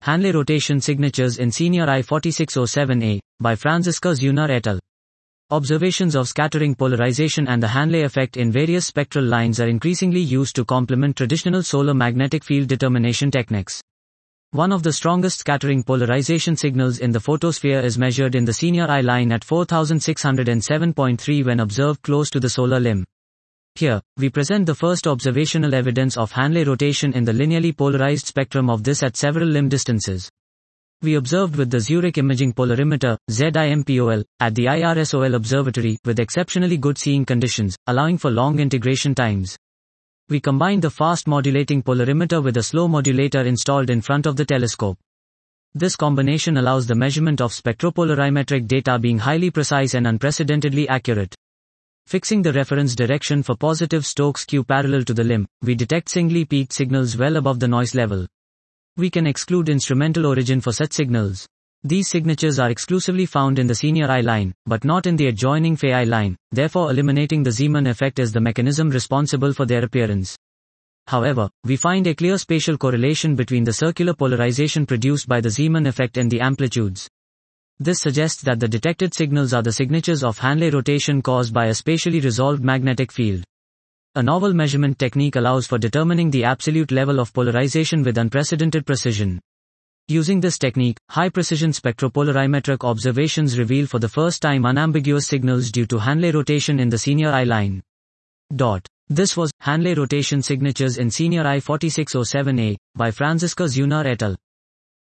Hanley rotation signatures in Senior I-4607A, by Franziska Zeuner et al. Observations of scattering polarization and the Hanley effect in various spectral lines are increasingly used to complement traditional solar magnetic field determination techniques. One of the strongest scattering polarization signals in the photosphere is measured in the Senior I line at 4607.3 when observed close to the solar limb. Here, we present the first observational evidence of Hanley rotation in the linearly polarized spectrum of this at several limb distances. We observed with the Zurich Imaging Polarimeter, ZIMPOL, at the IRSOL Observatory, with exceptionally good seeing conditions, allowing for long integration times. We combined the fast modulating polarimeter with a slow modulator installed in front of the telescope. This combination allows the measurement of spectropolarimetric data being highly precise and unprecedentedly accurate. Fixing the reference direction for positive Stokes skew parallel to the limb, we detect singly peaked signals well above the noise level. We can exclude instrumental origin for such signals. These signatures are exclusively found in the Senior I line, but not in the adjoining Phi I line, therefore eliminating the Zeeman effect as the mechanism responsible for their appearance. However, we find a clear spatial correlation between the circular polarization produced by the Zeeman effect and the amplitudes. This suggests that the detected signals are the signatures of Hanley rotation caused by a spatially resolved magnetic field. A novel measurement technique allows for determining the absolute level of polarization with unprecedented precision. Using this technique, high-precision spectropolarimetric observations reveal for the first time unambiguous signals due to Hanley rotation in the Senior I line. This was Hanley rotation signatures in Senior I-4607A, by Franziska Zeuner et al.